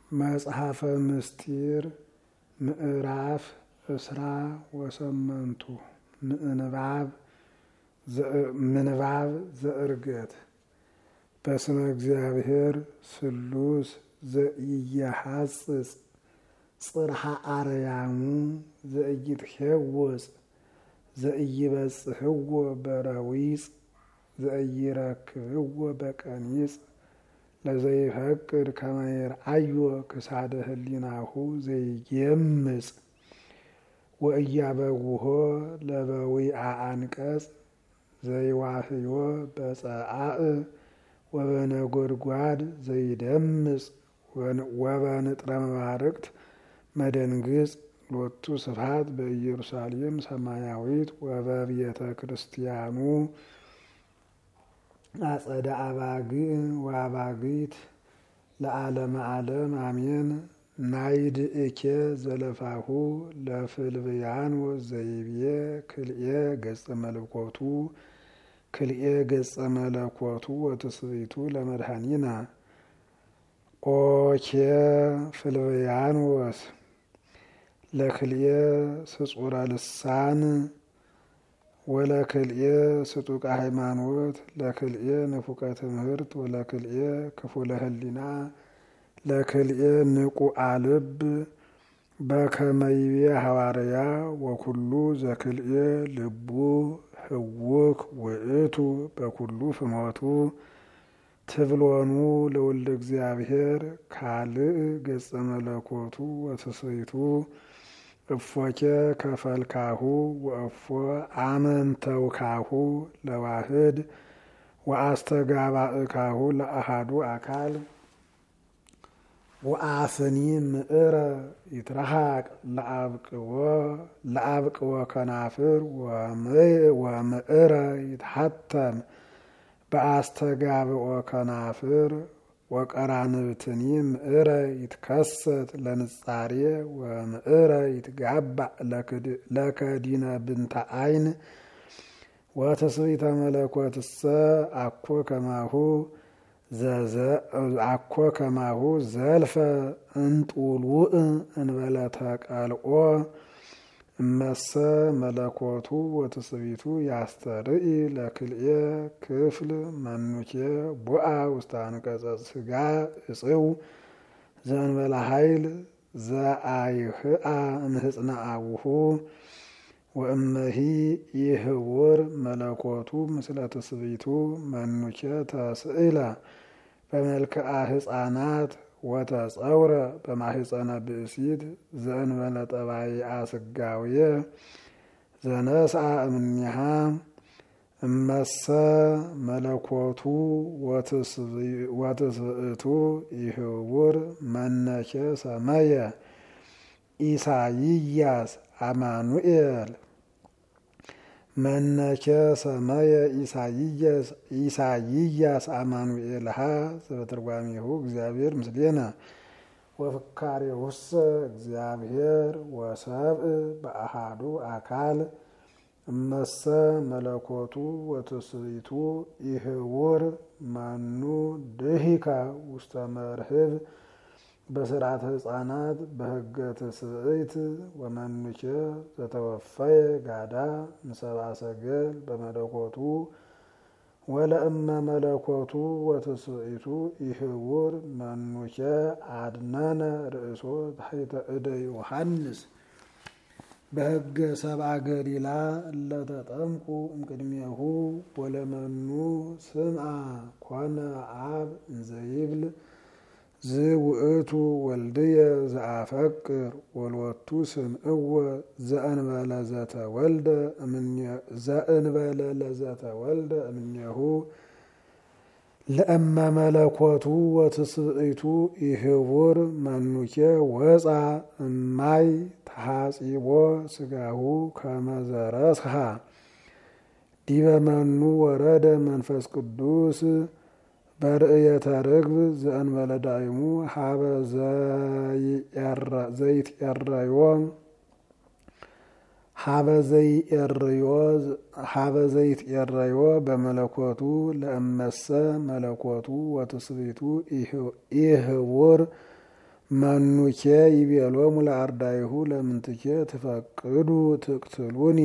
መጽሐፈ ምስጢር ምዕራፍ እስራ ወሰመንቱ ምንባብ ዘእርገት በስመ እግዚአብሔር ስሉስ ዘኢየሐጽጽ ጽርሐ አርያሙ ዘኢይትሄወጽ ዘኢይበጽሕዎ በረዊጽ ዘኢይረክብዎ በቀኒጽ ለዘይፈቅድ ከመ ይርአዮ ክሳደ ህሊናሁ ዘይጌምጽ ወእያበውሆ ለበዊዐ አንቀጽ ዘይዋህዮ በጸአእ ወበነጐድጓድ ዘይደምጽ ወበንጥረ መባርቅት መደንግጽ ሎቱ ስብሐት በኢየሩሳሌም ሰማያዊት ወበቤተ ክርስቲያኑ አጸደ አባግዕ ወአባግዕት ለዓለመ ዓለም አሜን። ናይድእኬ ዘለፋሁ ለፍልብያን ወዘይቤ ክልኤ ገጸ መለኮቱ ወትስብእቱ ለመድኃኒና ኦኬ ፍልብያኖስ ለክልኤ ስጹረ ልሳን ወለክልኤ ስጡቃ ሃይማኖት ለክልኤ ንፉቀ ትምህርት ወለክልኤ ክፉለ ህሊና ለክልኤ ንቁአ ልብ በከመ ይቤ ሐዋርያ ወኩሉ ዘክልኤ ልቡ ህውክ ውእቱ በኩሉ ፍኖቱ ትብሎኑ ለወልደ እግዚአብሔር ካልእ ገጸ መለኮቱ ወትስብእቱ እፎኬ ከፈልካሁ ወእፎ አመንተውካሁ ለዋህድ ወአስተጋባእካሁ ለአሃዱ አካል ወአፍኒ ምዕረ ይትረሃቅ ለአብቅወ ከናፍር ወምዕረ ይትሐተም በአስተጋብኦ ከናፍር ወቀራንብትኒ ምዕረ ይትከሰት ለንጻሬ ወምዕረ ይትጋባእ ለከዲነ ብንተ አይን ወትስብእተ መለኮትሰ አኮ ከማሁ ዘልፈ እንጡሉእ እንበለ ተቀልኦ እመሰ መለኮቱ ወትስብእቱ ያስተርኢ ለክልኤ ክፍል መኑኬ ቡአ ውስተ አንቀጸ ሥጋ እጽው ዘእንበለ ኃይል ዘአይህአ እምህጽነ አቡሁ ወእመሂ ይህውር መለኮቱ ምስለ ትስብእቱ መኑኬ ተስእለ በመልክዓ ሕፃናት ወተጸውረ በማህፀነ ብእሲት ዘእንበለ ጠባይአ ሥጋውየ ዘነስአ እምኔሃ እመሰ መለኮቱ ወትስብእቱ ይህውር መነኬ ሰመየ ኢሳይያስ አማኑኤል መነኬ ሰመየ ኢሳይያስ አማኑኤልሃ ዘበትርጓሜሁ እግዚአብሔር ምስሌነ ወፍካሬሁሰ እግዚአብሔር ወሰብእ በአሃዱ አካል እመሰ መለኮቱ ወትስብእቱ ይህውር መኑ ድሂከ ውስተ መርህብ በስርዓተ ሕፃናት በሕገ ትስብእት ወመኑኬ ዘተወፈየ ጋዳ እምሰብአ ሰገል በመለኮቱ ወለእመ መለኮቱ ወትስብእቱ ይህውር መኑኬ አድነነ ርእሶ ታሕተ እደ ዮሐንስ በሕገ ሰብአ ገሊላ እለተጠምቁ እምቅድሜሁ ወለመኑ ስምዐ ኮነ አብ እንዘይብል ዝውእቱ ወልድየ ዘአፈቅር ወልወቱ ስምዕወ ዘእንበለ ለዘተወልደ እምኔሁ ለእመ መለኮቱ ወትስብእቱ ይህውር መኑኬ ወፃ እማይ ተሐጺቦ ሥጋሁ ከመ ዘረስሐ ዲበ መኑ ወረደ መንፈስ ቅዱስ በርእየተ ርግብ ዘእንበለ ዳይሙ ሀበ ዘይትኤረዮ በመለኮቱ ለእመሰ መለኮቱ ወትስብእቱ ይህውር መኑኬ ይቤሎሙ ለአርዳይሁ ለምንትኬ ትፈቅዱ ትቅትሉኒ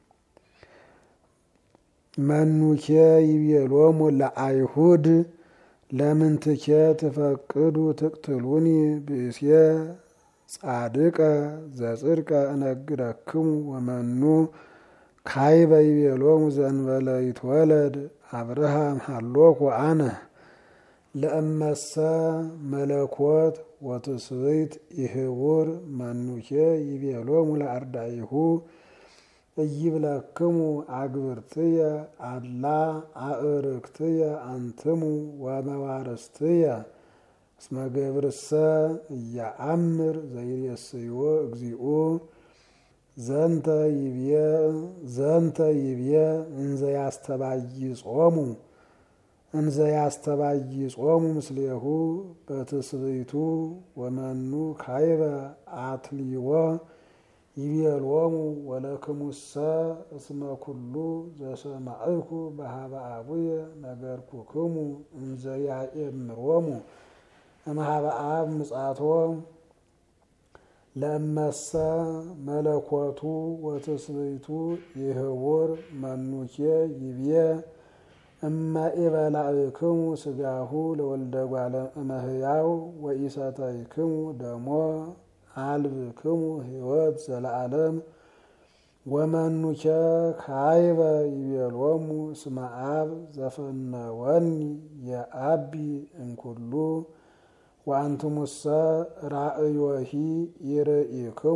መኑኬ ይቤሎሙ ለአይሁድ ለምንትኬ ትፈቅዱ ትቅትሉኒ ብእሴ ጻድቀ ዘጽድቀ እነግረክሙ ወመኑ ካይበ ይቤሎሙ ዘእንበለ ይትወለድ አብርሃም ሀሎኩ አነ ለእመሰ መለኮት ወትስብእት ይህቡር መኑኬ ይቤሎሙ ለአርዳኢሁ ኢይብለክሙ አግብርትየ አላ አእርክትየ አንትሙ ወመዋርስትየ እስመ ገብርሰ እያአምር ዘይሬስዮ እግዚኦ ዘንተ ይብየ እንዘ ያስተባይጾሙ ምስሌሁ በትስብእቱ ወመኑ ካይበ አትሊዎ ይቤሎሙ ወለክሙሰ እስመ ኩሉ ዘሰማዕኩ በሀበ አቡየ ነገርኩክሙ እንዘ ያእምሮሙ እምኀበ አብ ምጻቶ ለእመሰ መለኮቱ ወትስብእቱ ይህቡር መኑኬ ይብየ እመ ኢበላዕክሙ ሥጋሁ ለወልደ እጓለ እመሕያው ወኢሰተይክሙ ደሞ አልብክሙ ሕይወት ዘለዓለም ወመኑኬ ካይበ ይቤሎሙ እስመ አብ ዘፈነወኒ የአቢ እንኩሉ ወአንትሙሰ ራእዮሂ ይርኢክሙ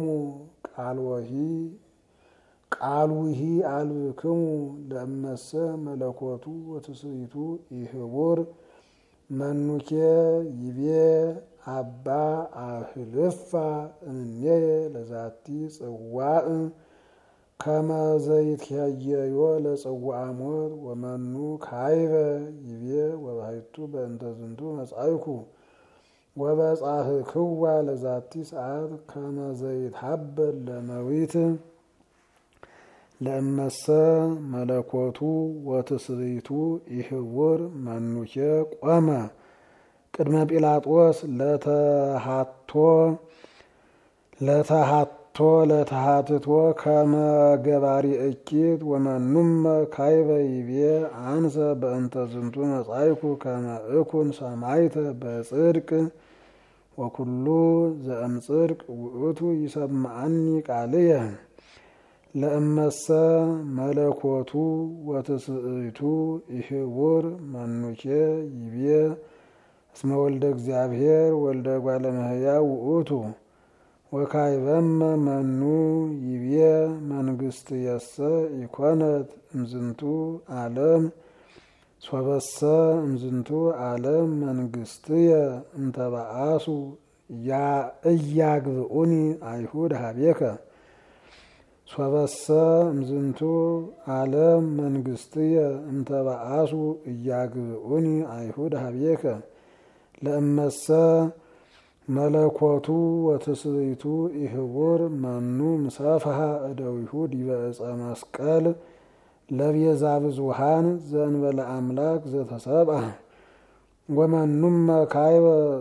ቃልውሂ አልብክሙ ለእመሰ መለኮቱ ወትስብእቱ ይህቡር መኑኬ ይቤ አባ አህልፋ እምኔየ ለዛቲ ጽዋዕ ከመ ዘይትሄየዮ ለጽዋዕ ሞት ወመኑ ካይበ ይቤ ወባሕቱ በእንተ ዝንቱ መጻእኩ ወበጻሕክዋ ለዛቲ ሰዓት ከመ ዘይትሀበል ለመዊት ለእመሰ መለኮቱ ወትስብእቱ ይህቡር መኑኬ ቆመ ቅድመ ጲላጦስ ለተሃትቶ ከመ ገባሪ እኪት ወመኑመ ካይበ ይቤ አንሰ በእንተ ዝንቱ መጻእኩ ከመ እኩን ሰማዕተ በጽድቅ ወኩሉ ዘእምጽድቅ ውእቱ ይሰምዐኒ ቃልየ ለእመሰ መለኮቱ ወትስብእቱ ይህቡር መኑኬ ይቤ እስመ ወልደ እግዚአብሔር ወልደ እጓለ እመሕያው ውእቱ ወካይበመ መኑ ይቤ መንግሥትየሰ ኢኮነት እምዝንቱ ዓለም ሶበሰ እምዝንቱ ዓለም መንግሥትየ እንተበአሱ እያግብኡኒ አይሁድ ሀቤከ ሶበሰ እምዝንቱ ዓለም መንግሥትየ እንተበአሱ እያግብኡኒ አይሁድ ሀቤከ ለእመሰ መለኮቱ ወትስብእቱ ይህቡር መኑ ምሰፍሐ እደዊሁ ዲበ ዕፀ መስቀል ለቤዛ ብዙኃን ዘእንበለ አምላክ ዘተሰብአ ወመኑመ ካይበ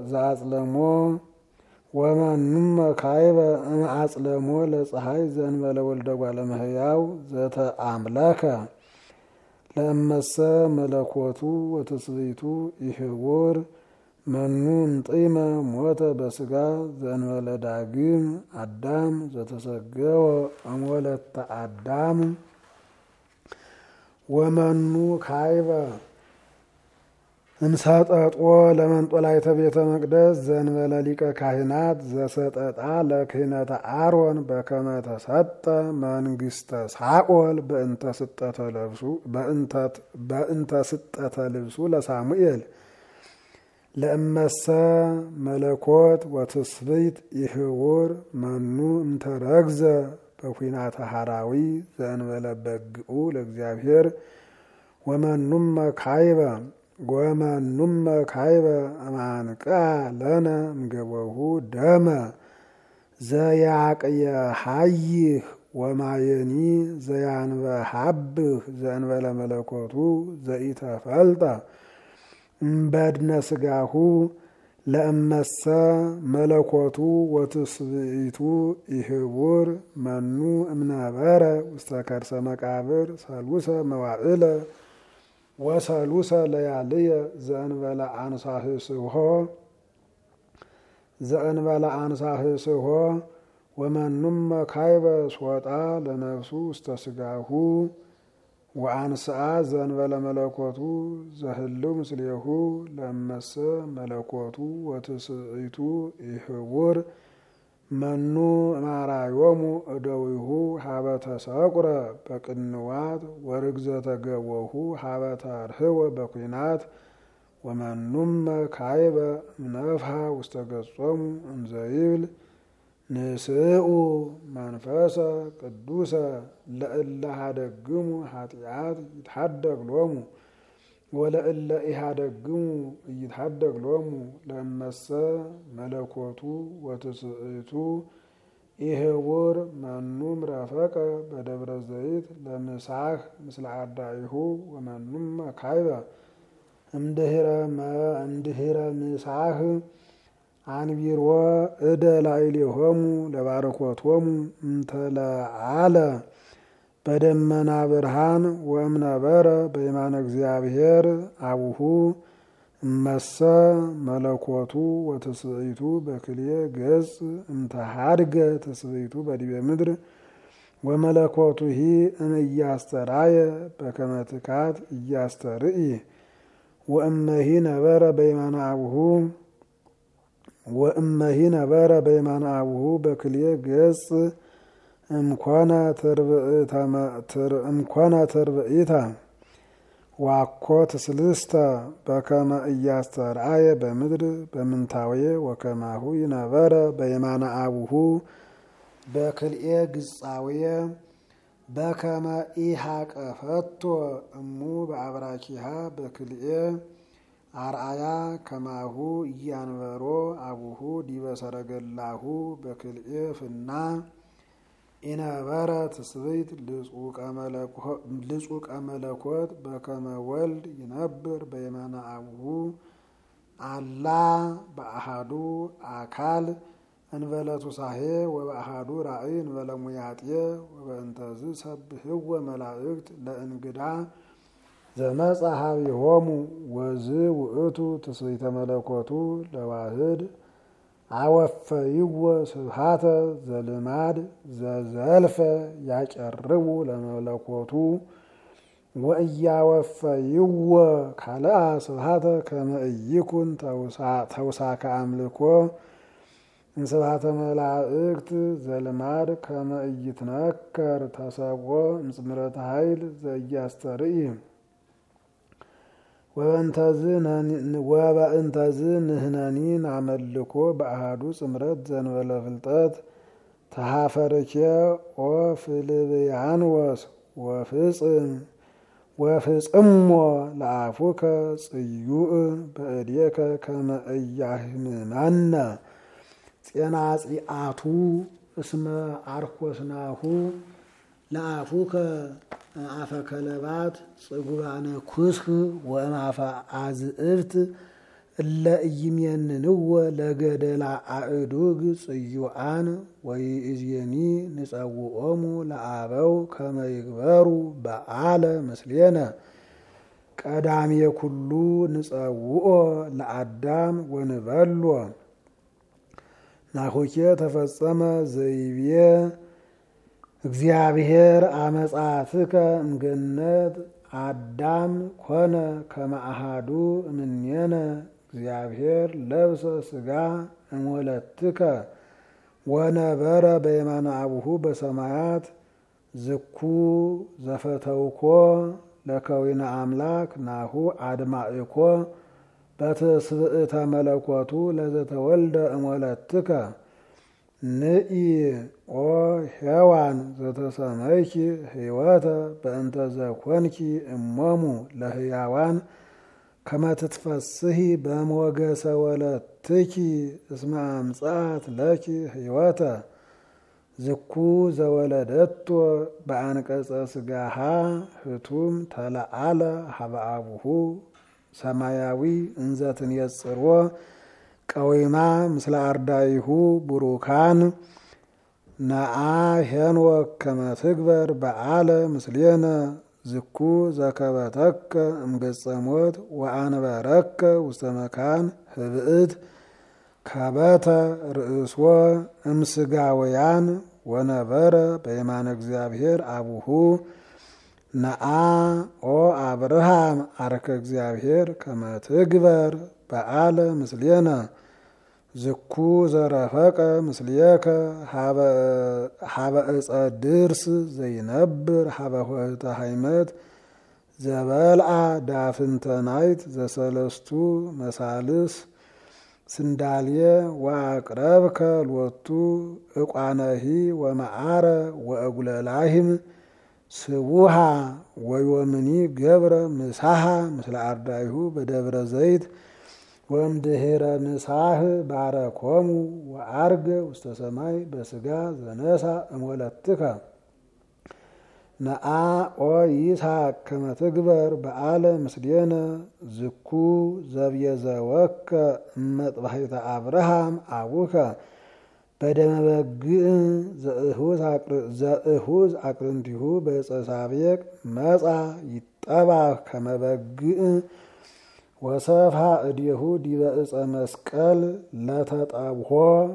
እምአጽለሞ ለፀሐይ ዘእንበለ ወልደ እጓለ እመሕያው ዘተአምለከ ለእመሰ መለኮቱ ወትስብእቱ ይህቡር መኑ እምጢመ ሞተ በሥጋ ዘእንበለ ዳግም አዳም ዘተሰገወ እምወለተ አዳም ወመኑ ካይበ እምሰጠጦ ለመንጦላዕተ ቤተ መቅደስ ዘእንበለ ሊቀ ካህናት ዘሰጠጣ ለክህነተ አሮን በከመ ተሰጠ መንግሥተ ሳኦል በእንተ ስጠተ ልብሱ ለሳሙኤል ለእመሰ መለኮት ወትስብእት ይህቡር መኑ እንተረግዘ በኩናተ ሐራዊ ዘእንበለ በግኡ ለእግዚአብሔር ወመኑመ ካይበ እምአንቅዐ ለነ እምገቦሁ ደመ ዘያቅየሐይህ ወማየኒ ዘያንበሐብህ ዘእንበለ መለኮቱ ዘኢተፈልጠ እምበድነ ሥጋሁ ለእመሰ መለኮቱ ወትስብእቱ ኢህቡር መኑ እምነበረ ውስተ ከርሰ መቃብር ሰሉሰ መዋዕለ ወሰሉሰ ለያልየ ዘእንበለ አንሳህስሆ ወመኑመ ካይበ ሶጣ ለነፍሱ ውስተ ስጋሁ ወአንስአ ዘእንበለ መለኮቱ ዘህልው ምስሌሁ ለእመሰ መለኮቱ ወትስብእቱ ኢህቡር መኑ እማራዮሙ እደዊሁ ሀበ ተሰቁረ በቅንዋት ወርግዘተ ገቦሁ ሀበ ተርህወ በኩናት ወመኑመ ካይበ እምነፍሐ ውስተ ገጾሙ እንዘይብል ንስኡ መንፈሰ ቅዱሰ ለእለ ሀደግሙ ኃጢአት ይትሐደግ ሎሙ ወለእለ ኢሃደግሙ ይትሐደግ ሎሙ ለእመሰ መለኮቱ ወትስብእቱ ኢህቡር መኑ ምረፈቀ በደብረ ዘይት ለምሳህ ምስለ አዳኢሁ ወመኑመ ካይበ እምድህረ ምሳህ አንቢሮ እደ ላዕሌሆሙ ለባርኮቶሙ እንተለዓለ በደመና ብርሃን ወእምነበረ በየማነ እግዚአብሔር አቡሁ እመሰ መለኮቱ ወትስብእቱ በክልኤ ገጽ እምተሃድገ ትስብእቱ በዲበ ምድር ወመለኮቱሂ እምእያስተርአየ በከመ ትካት እያስተርኢ ወእመሂ ነበረ በየማነ አቡሁ በክልኤ ገጽ እምኮነ ትርብኢታ ዋኮ ትስልስተ በከመ እያስተርአየ በምድር በምንታዌ ወከማሁ ይነበረ በየማነ አቡሁ በክልኤ ግጻዌ በከመ ኢሃቀፈቶ እሙ በአብራኪሃ በክልኤ አርአያ ከማሁ እያንበሮ አቡሁ ዲበ ሰረገላሁ በክልኤ ፍና ኢነበረ ትስብእት ልጹቀ መለኮት በከመ ወልድ ይነብር በየማነ አቡሁ አላ በአሃዱ አካል እንበለ ቱሳሄ ወበአሃዱ ራእይ እንበለ ሙያጥየ ወበእንተዝ ሰብህወ መላእክት ለእንግዳ ዘመጻ ሀቢሆሙ ወዝ ውእቱ ትስብእተ መለኮቱ ለዋህድ አወፈይወ ስብሐተ ዘልማድ ዘዘልፈ ያቀርቡ ለመለኮቱ ወእያወፈይወ ካልአ ስብሐተ ከመ ኢይኩን ተውሳከ አምልኮ እንስብሐተ መላእክት ዘልማድ ከመ ኢይትነከር ተሰብኦ እምጽምረተ ኃይል ዘኢያስተርኢ ወበእንተዝ ንሕነኒ ናመልኮ በአሃዱ ጽምረት ዘእንበለ ፍልጠት ተሃፈርኬ ኦፍልብያንወስ ወፍጽሞ ለአፉከ ጽዩእ በእዴከ ከመ ኢያህምመነ ጼናጺአቱ እስመ አርኮስናሁ ለአፉከ አፈ ከለባት ጽጉባነ ኩስክ ወእምአፈ አዝእብት እለ ኢይሜንንዎ ለገደላ አእዱግ ጽዩአን ወይእዜኒ ንጸውዖሙ ለአበው ከመ ይግበሩ በዓለ ምስሌነ ቀዳሜ ኩሉ ንጸውዖ ለአዳም ወንበሎ ናሆኬ ተፈጸመ ዘይቤ እግዚአብሔር አመጻትከ እምገነት አዳም ኮነ ከመ አሐዱ እምኔነ እግዚአብሔር ለብሰ ሥጋ እምወለትከ ወነበረ በየማነ አቡሁ በሰማያት ዝኩ ዘፈተውኮ ለከዊነ አምላክ ናሁ አድማእኮ በትስብእተ መለኮቱ ለዘተወልደ እምወለትከ ንኢ ኦ ሔዋን ዘተሰመይኪ ሕይወተ በእንተ ዘኮንኪ እሞሙ ለሕያዋን ከመ ትትፈስሒ በሞገሰ ወለትኪ እስመ አምጽአት ለኪ ሕይወተ ዝኩ ዘወለደቶ በአንቀጸ ሥጋሃ ህቱም ተለአለ ሀበ አቡሁ ሰማያዊ እንዘትን የጽርዎ ቀዊማ ምስለ አርዳይሁ ቡሩካን ነአ ሄኖክ ከመ ትግበር በዓለ ምስሌነ ዝኩ ዘከበተከ እምገጸ ሞት ወአንበረከ ውስተ መካን ህብእት ከበተ ርእስዎ እምስጋውያን ወነበረ በየማነ እግዚአብሔር አቡሁ ነአ ኦ አብርሃም አርከ እግዚአብሔር ከመ ትግበር በዓለ ምስሌነ ዝኩ ዘረፈቀ ምስሌከ ሀበ እፀ ድርስ ዘይነብር ሀበ ኆኅተ ሃይመት ዘበልዓ ዳፍንተናይት ዘሰለስቱ መሳልስ ስንዳልየ ወአቅረብከ ሎቱ እቋነሂ ወመዓረ ወእጉለላሂም ስቡሃ ወዮምኒ ገብረ ምሳሃ ምስለ አርዳይሁ በደብረ ዘይት ወእምድኅረ ምሳህ ባረኮሙ ወአርገ ውስተ ሰማይ በስጋ ዘነሳ እምወለትከ ነአ ኦ ይስሐቅ ከመ ትግበር በዓለ ምስሌነ ዝኩ ዘብየዘወከ እመጥባሕተ አብርሃም አቡከ በደመ በግዕ ዘእሁዝ አቅርንቲሁ በዕፀ ሳቤቅ መጻ ይጠባህ ከመ በግዕ ወሰፍሐ እዴሁ ዲበ ዕፀ መስቀል ለተጠብሖ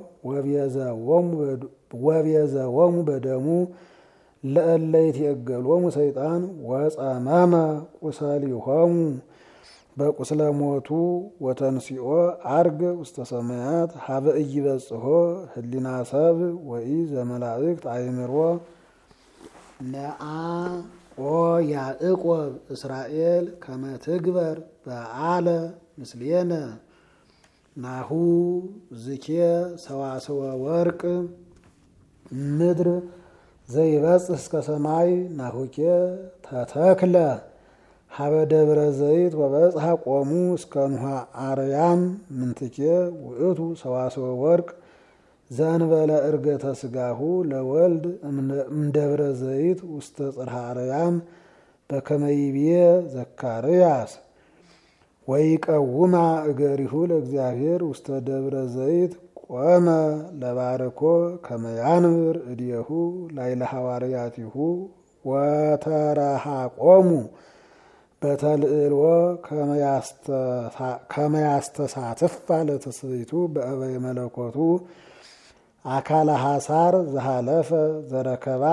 ወቤዘዎሙ በደሙ ለእለ ይትዔገሎሙ ሰይጣን ወጸመመ ቁሰሊሆሙ በቁስለ ሞቱ ወተንሲኦ አርገ ውስተ ሰማያት ሀበ ኢይበጽሖ ህሊና ሰብእ ወኢ ዘመላእክት አእምሮ ነአ ኦ ያዕቆብ እስራኤል ከመ ትግበር በዓለ ምስሌነ ናሁ ዝኬ ሰዋስወ ወርቅ ምድር ዘይበጽሕ እስከ ሰማይ ናሁኬ ተተክለ ሀበ ደብረ ዘይት ወበጽሐ ቆሙ እስከ ንኋ አርያም ምንትኬ ውእቱ ሰዋስወ ወርቅ ዘእንበለ ዕርገተ ስጋሁ ለወልድ እምደብረ ዘይት ውስተ ጽርሐ አርያም በከመ ይቤ ዘካርያስ ወይቀውማ እገሪሁ ለእግዚአብሔር ውስተ ደብረ ዘይት ቆመ ለባርኮ ከመ ያንብር እዴሁ ላዕለ ሐዋርያቲሁ ወተረሃቆሙ በተልዕልዎ ከመ ያስተሳትፋ ለትስብእቱ በእበየ መለኮቱ አካለ ሐሳር ዘሃለፈ ዘረከባ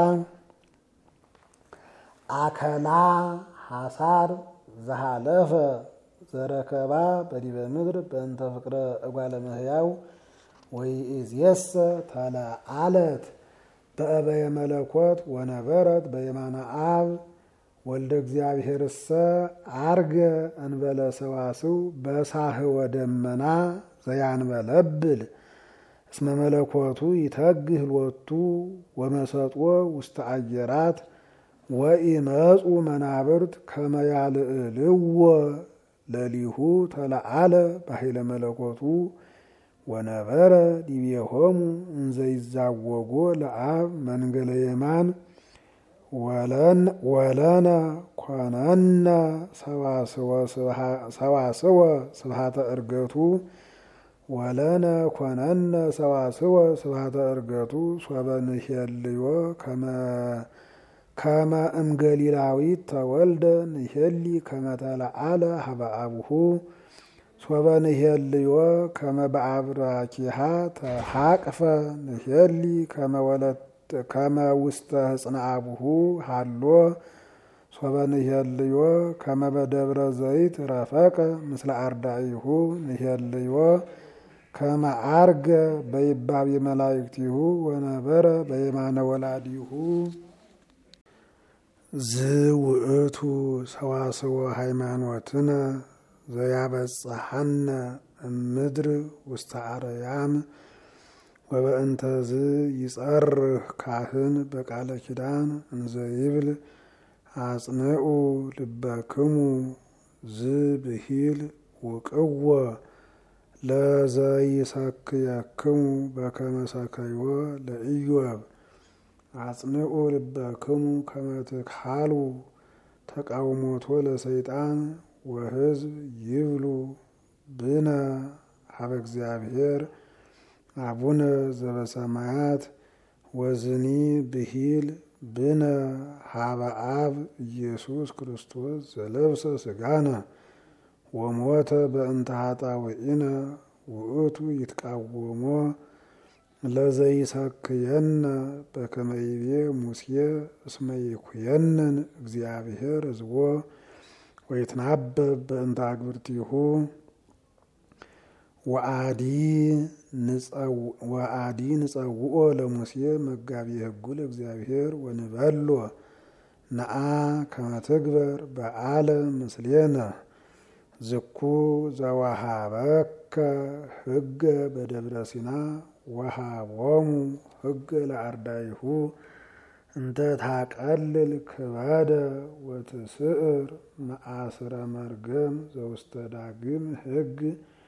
አከላ ሐሳር ዘሃለፈ ዘረከባ በዲበ ምድር በእንተ ፍቅረ እጓለ እመሕያው ወይእዜሰ ተለዓለት በእበየ መለኮት ወነበረት በየማነ አብ ወልደ እግዚአብሔርሰ አርገ እንበለ ሰዋስው በሳህወ ደመና ዘያንበለብል እስመ መለኮቱ ይተግህ ሎቱ ወመሰጥዎ ውስተ አየራት ወኢመጹ መናብርት ከመ ያልዕልዎ ለሊሁ ተለዓለ በኃይለ መለኮቱ ወነበረ ዲቤሆሙ እንዘ ይዛወጎ ለአብ መንገለ የማን ወለነ ኮነነ ሰዋስወ ስብሐተ ዕርገቱ ወለነ ኮነነ ሰዋስወ ስብሐተ ዕርገቱ ሶበ ንሄልዮ ከመ እምገሊላዊት ተወልደ ንሄሊ ከመ ተለዓለ ሀበ አቡሁ ሶበ ንሄልዮ ከመ በአብራኪሃ ተሃቅፈ ንሄሊ ከመ ውስተ ህጽነ አቡሁ ሃሎ ሶበ ንሄልዮ ከመ በደብረ ዘይት ረፈቀ ምስለ አርዳኢሁ ንሄልዮ ከመ አርገ በይባቤ መላእክቲሁ ወነበረ በየማነ ወላዲሁ ዝውእቱ ሰዋስወ ሃይማኖትነ ዘያበጽሐነ እምድር ውስተ አርያም ወበእንተዝ ይጸርህ ካህን በቃለ ኪዳን እንዘ ይብል አጽንዑ ልበክሙ ዝብሂል ውቅዎ ለዘይሰክየክሙ በከመ ሰከዮ ለኢዮብ አጽንዑ ልበክሙ ከመ ትክሃሉ ተቃውሞቶ ለሰይጣን ወሕዝብ ይብሉ ብነ ሀበ እግዚአብሔር አቡነ ዘበሰማያት ወዝኒ ብሂል ብነ ሀበ አብ ኢየሱስ ክርስቶስ ዘለብሰ ስጋነ ወሞተ በእንተ ኃጣውኢነ ውእቱ ይትቃወሞ ለዘይሰክየነ በከመ ይቤ ሙሴ እስመ ይኩየንን እግዚአብሔር ሕዝቦ ወይትናበብ በእንተ አግብርቲሁ ወአዲ ንጸውኦ ለሙሴ መጋቢ ሕጉ ለእግዚአብሔር ወንበሎ ነአ ከመ ትግበር በዓለ ምስሌነ ዝኩ ዘወሃበከ ሕገ በደብረ ሲና ወሃቦሙ ሕገ ለአርዳኢሁ እንተ ታቀልል ክበደ ወትስዕር መአስረ መርገም ዘውስተ ዳግም ሕግ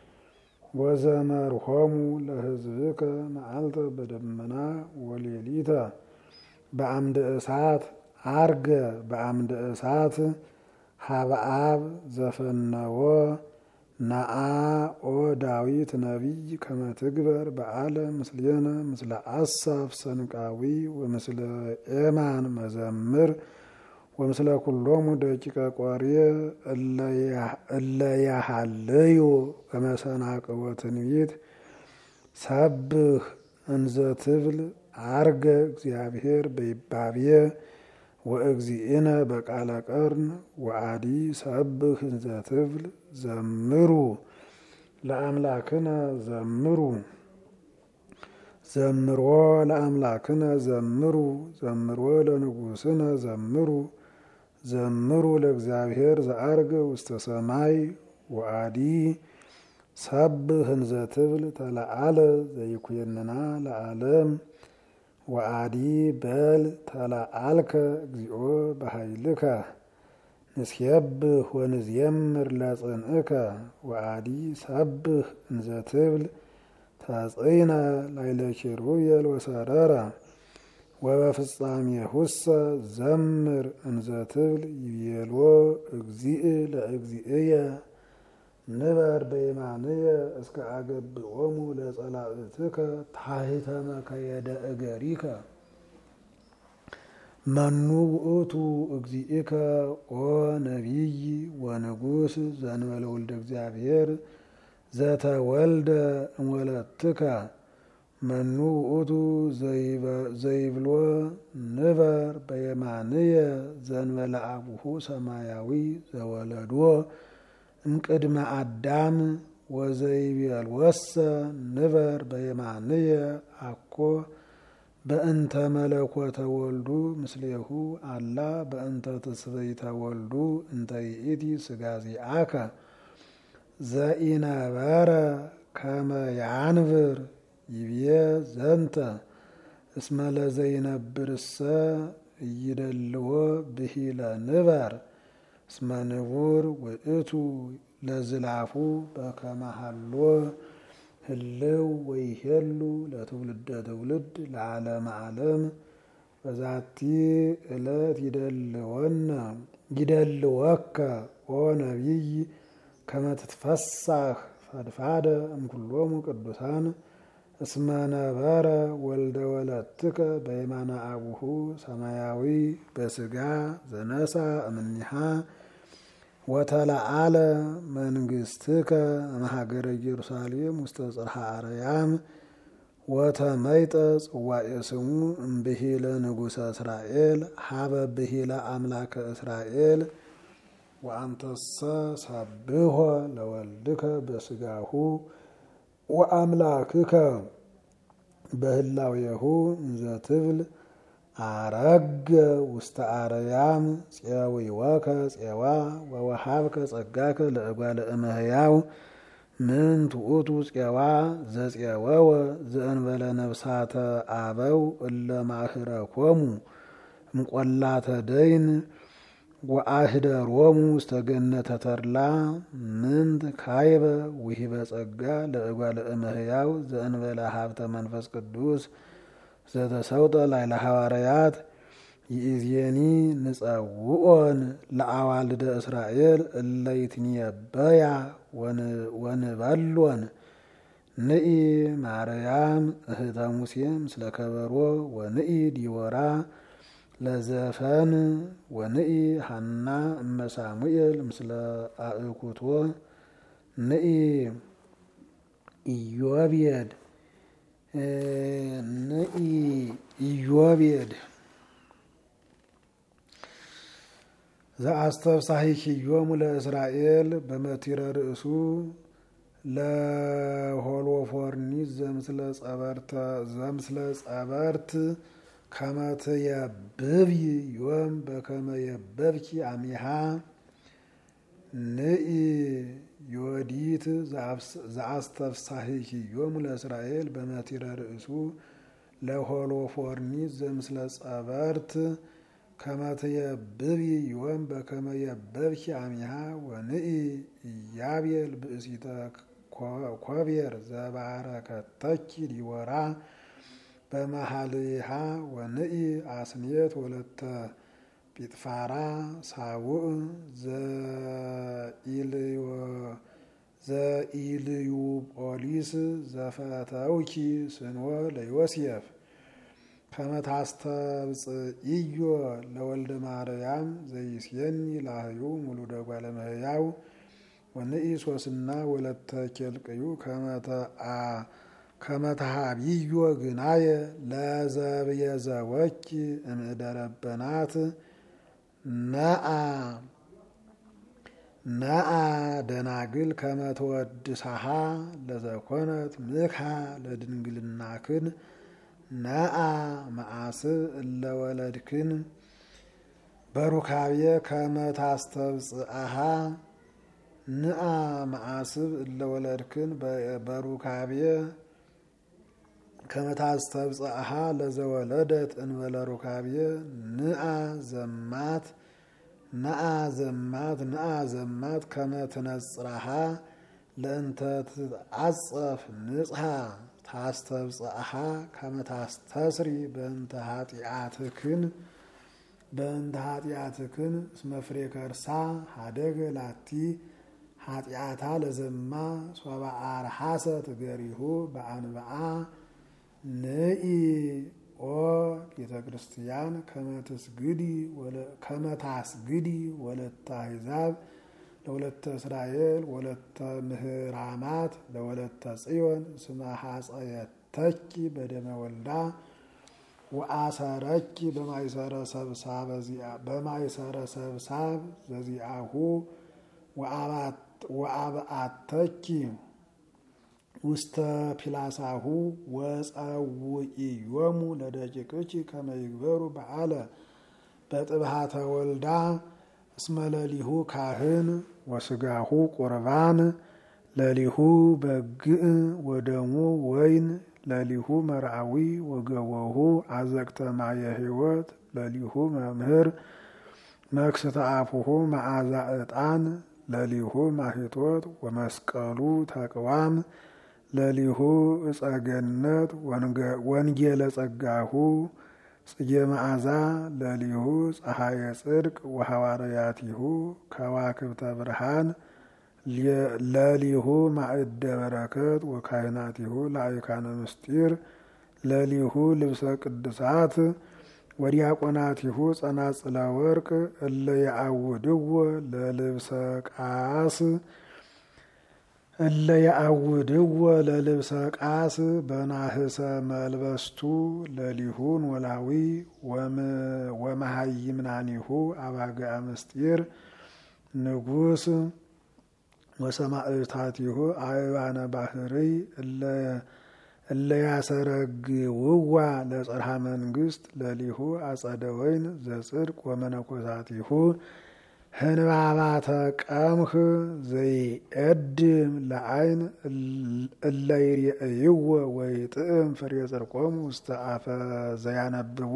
ወዘመርሆሙ ለሕዝብከ መዓልተ በደመና ወሌሊተ በአምደ እሳት አርገ በአምደ እሳት ሀበ አብ ዘፈነወ ነአ ኦ ዳዊት ነቢይ ከመ ትግበር በዓለ ምስሌነ ምስለ አሳፍ ሰንቃዊ ወምስለ ኤማን መዘምር ወምስለ ኩሎሙ ደቂቀ ቆርየ እለ ያሃልዩ በመሰናቅወ ትንቢት ሰብህ እንዘ ትብል አርገ እግዚአብሔር በይባብየ ወእግዚእነ በቃለ ቀርን ወአዲ ሰብህ እንዘ ትብል ዘምሩ ለአምላክነ ዘምሩ ዘምሮ ለአምላክነ ዘምሩ ዘምሮ ለንጉስነ ዘምሩ ዘምሩ ለእግዚአብሔር ዘአርገ ውስተ ሰማይ ወአዲ ሰብህ እንዘ ትብል ተለዓለ ዘይኩየንና ለዓለም ወአዲ በል ተለዓልከ እግዚኦ በኃይልከ ንስየብህ ወንዝየምር ለጽንዕከ ወአዲ ሰብህ እንዘ ትብል ተጽይነ ላዕለ ኪሩቤል ወሰረረ ወበፍጻሜሁሰ ዘምር እንዘ ትብል ይቤሎ እግዚእ ለእግዚእየ ንበር በየማንየ እስከ አገብኦሙ ለጸላእትከ ታሕተ መከየደ እገሪከ መኑ ውእቱ እግዚእከ ኦ ነቢይ ወንጉስ ዘእንበለ ወልደ እግዚአብሔር ዘተወልደ እምወለትከ መኑ ውእቱ ዘይብሎ ንበር በየማንየ ዘእንበለ አቡሁ ሰማያዊ ዘወለዶ እምቅድመ አዳም ወዘይቤልወሰ ንበር በየማንየ አኮ በእንተ መለኮተ ወልዱ ምስሌሁ አላ በእንተ ትስብእተ ወልዱ እንተ ይእቲ ሥጋ ዚአከ ዘኢነበረ ከመ ያንብር ይቤ ዘንተ እስመ ለዘይነብርሰ ኢይደልዎ ብሂለ ንበር እስመ ንቡር ውእቱ ለዝላፉ በከመ ሀሎ ህልው ወይሄሉ ለትውልደ ትውልድ ለዓለመ ዓለም በዛቲ ዕለት ይደልወከ ኦ ነቢይ ከመ ትትፈሳህ ፈድፋደ እምኩሎሙ ቅዱሳን እስመ ነበረ ወልደ ወለትከ በየማነ አቡሁ ሰማያዊ በስጋ ዘነሳ እምኔሃ ወተለዓለ መንግስትከ እምሀገረ ኢየሩሳሌም ውስተ ጽርሐ አርያም ወተመይጠ ጽዋኤ ስሙ እምብሂለ ንጉሠ እስራኤል ሀበ ብሂለ አምላከ እስራኤል ወአንተሰ ሰብሖ ለወልድከ በስጋሁ ወአምላክከ በህላዌሁ እንዘ ትብል አረገ ውስተ አርያም ፄዊወከ ፄዋ ወወሃብከ ጸጋከ ለእጓለ እመሕያው ምንት ውእቱ ፄዋ ዘፄወወ ዘእንበለ ነፍሳተ አበው እለ ማእህረኮሙ እምቈላተ ደይን ወአህደሮሙ ውስተ ገነተ ተድላ ምንት ካይበ ውሂበ ጸጋ ለእጓለ እመሕያው ዘእንበለ ሀብተ መንፈስ ቅዱስ ዘተሰውጠ ላዕለ ሐዋርያት ይእዜኒ ንጸውዖን ለአዋልደ እስራኤል እለ ይትነበያ ወንበሎን ንኢ ማርያም እህተ ሙሴ ምስለ ከበሮ ወንኢ ዲቦራ ለዘፈን ወንኢ ሐና እመ ሳሙኤል ምስለ አእኩቶ ንኢ ኢዮቤድ ዘአስተፍሳሂክዮሙ ለእስራኤል በመቲረ ርእሱ ለሆሎፎርኒስ ዘምስለ ጸበርት ከመትየብብይ ዮም በከመ የበብኪ አሚሃ ንኢ ዮዲት ዘአስተፍሳሂክዮሙ ለእስራኤል በመቲረ ርእሱ ለሆሎፎርኒስ ዘምስለ ጸበርት ከመትየብብይ ዮም በከመ የበብኪ አሚሃ ወንኢ ኢያቤል ብእሲተ ኮቤር ዘባረከተኪ ዲቦራ በመሃልይሃ ወንኢ አስኔት ወለተ ጲጥፋራ ሳውዕ ዘኢልዩጶሊስ ዘፈተውኪ ስንወ ለዮሴፍ ከመታስተብጽእዮ ለወልደ ማርያም ዘይስየኒ ላህዩ ሙሉደ እጓለ እመሕያው ወንኢ ሶስና ወለተ ኬልቅዩ ከመተሃብዮ ግናየ ለዘብየዘወኪ እምእደረበናት ነአ ደናግል ከመተወድሳሃ ለዘኮነት ምክሃ ለድንግልናክን ነአ መዓስብ እለወለድክን በሩካብየ ከመታስተብጽአሃ ንአ መዓስብ እለወለድክን በሩካብየ ከመታስተብጽአሃ ለዘወለደት እንበለ ሩካብየ ንአ ዘማት ከመትነጽራሃ ለእንተ ትትዓጸፍ ንጽሐ ታስተብጽአሃ ከመታስተስሪ በእንተ ኃጢአትክን እስመ ፍሬ ከርሳ ሀደገ ላቲ ኃጢአታ ለዘማ ሶበ አርሐሰ ትገሪሁ በአንብአ ንኢ ኦ ቤተ ክርስቲያን ከመታስግዲ ወለተ አሕዛብ ለወለተ እስራኤል ወለተ ምህራማት ለወለተ ጽዮን እስመ ሐጸየተኪ በደመ ወልዳ ወአሰረኪ በማይሰረ ሰብሳብ ዘዚአሁ ወአብአተኪ ውስተ ፒላሳሁ ወጸውኢዮሙ ለደቂቅኪ ከመ ይግበሩ በዓለ በጥብሃተ ወልዳ እስመ ለሊሁ ካህን ወስጋሁ ቁርባን ለሊሁ በግዕ ወደሙ ወይን ለሊሁ መርአዊ ወገቦሁ አዘቅተ ማየ ሕይወት ለሊሁ መምህር መክስተ አፉሁ መዓዛ ዕጣን ለሊሁ ማሂቶት ወመስቀሉ ተቅዋም ለሊሁ እጸገነት ወንጌለ ጸጋሁ ጽጌ መዓዛ ለሊሁ ፀሐየ ጽድቅ ወሐዋርያቲሁ ከዋክብተ ብርሃን ለሊሁ ማዕደ በረከት ወካህናቲሁ ለአይካነ ምስጢር ለሊሁ ልብሰ ቅድሳት ወዲያቆናቲሁ ጸናጽለ ወርቅ እለ ያአውድዎ ለልብሰ ቃስ በናህሰ መልበስቱ ለሊሁ ኖላዊ ወመሃይምናኒሁ አባግዓ ምስጢር ንጉስ ወሰማዕታቲሁ አእባነ ባህርይ እለ ያሰረግውዋ ለጽርሐ መንግስት ለሊሁ አጸደ ወይን ዘጽድቅ ወመነኮሳቲሁ ህንባባተ ቀምህ ዘይቀድም ለአይን እለ ይርእይዎ ወይጥዕም ፍሬ ጽድቆሙ ውስተ አፈ ዘያነብቦ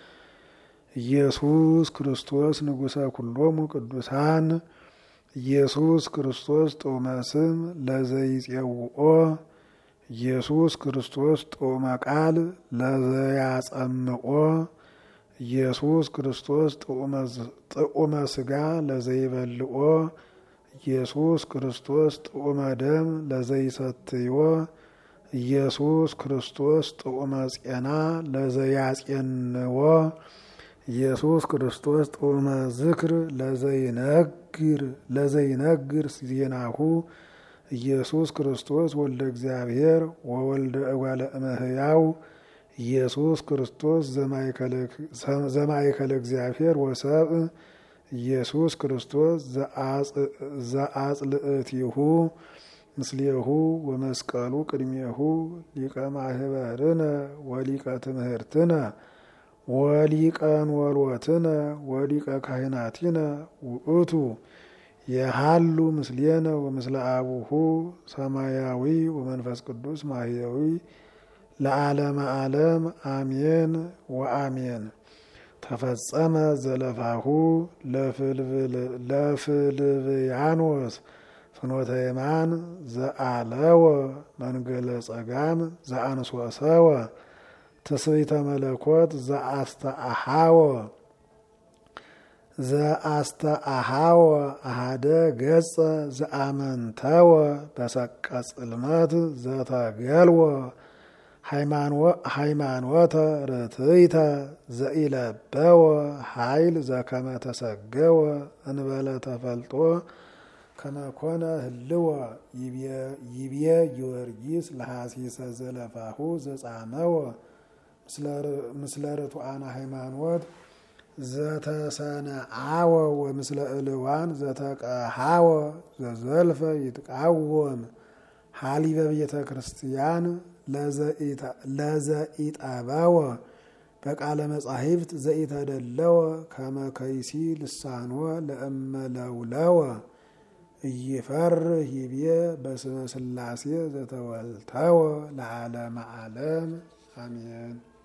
ኢየሱስ ክርስቶስ ንጉሰ ኩሎሙ ቅዱሳን ኢየሱስ ክርስቶስ ጦመ ስም ለዘይጼውኦ ኢየሱስ ክርስቶስ ጦመ ቃል ለዘያጸምቆ ኢየሱስ ክርስቶስ ጥዑመ ስጋ ለዘይበልኦ ኢየሱስ ክርስቶስ ጥዑመ ደም ለዘይሰትዮ ኢየሱስ ክርስቶስ ጥዑመ ጼና ለዘያጼንዎ ኢየሱስ ክርስቶስ ጥዑመ ዝክር ለዘይነግር ዜናሁ ኢየሱስ ክርስቶስ ወልደ እግዚአብሔር ወወልደ እጓለ እመሕያው ኢየሱስ ክርስቶስ ዘማእከለ እግዚአብሔር ወሰብእ ኢየሱስ ክርስቶስ ዘአጽልእቲሁ ምስሌሁ ወመስቀሉ ቅድሜሁ ሊቀ ማህበርነ ወሊቀ ትምህርትነ ወሊቀ ንወልወትነ ወሊቀ ካህናቲነ ውእቱ የሃሉ ምስሌነ ወምስለ አቡሁ ሰማያዊ ወመንፈስ ቅዱስ ማህያዊ ለዓለመ ዓለም አሜን ወአሜን። ተፈጸመ ዘለፋሁ ለፍልብያኖስ ፍኖተ የማን ዘአለወ መንገለ ጸጋም ዘአንሶሰወ ትስብእተ መለኮት ዘአስተአሃወ አሃደ ገጸ ዘአመንተወ በሰቀ ጽልመት ዘተገልወ ሃይማኖተ ርትዕተ ዘኢለበወ ኃይል ዘከመ ተሰገወ እንበለ ተፈልጦ ከመኮነ ህልወ ይቤ ጊዮርጊስ ለሐሲሰ ዘለፋሁ ዘጻመወ ምስለ ርቱዓነ ሃይማኖት ዘተሰነአወ ወምስለ እልዋን ዘተቀሃወ ዘዘልፈ ይትቃወም ሀሊበ ቤተ ክርስቲያን ለዘኢጠበወ በቃለ መጻሕፍት ዘኢተደለወ ከመከይሲ ልሳንወ ለእመለውለወ ኢይፈርህ ይቤ በስመ ሥላሴ ዘተወልተወ ለዓለመ ዓለም አሜን።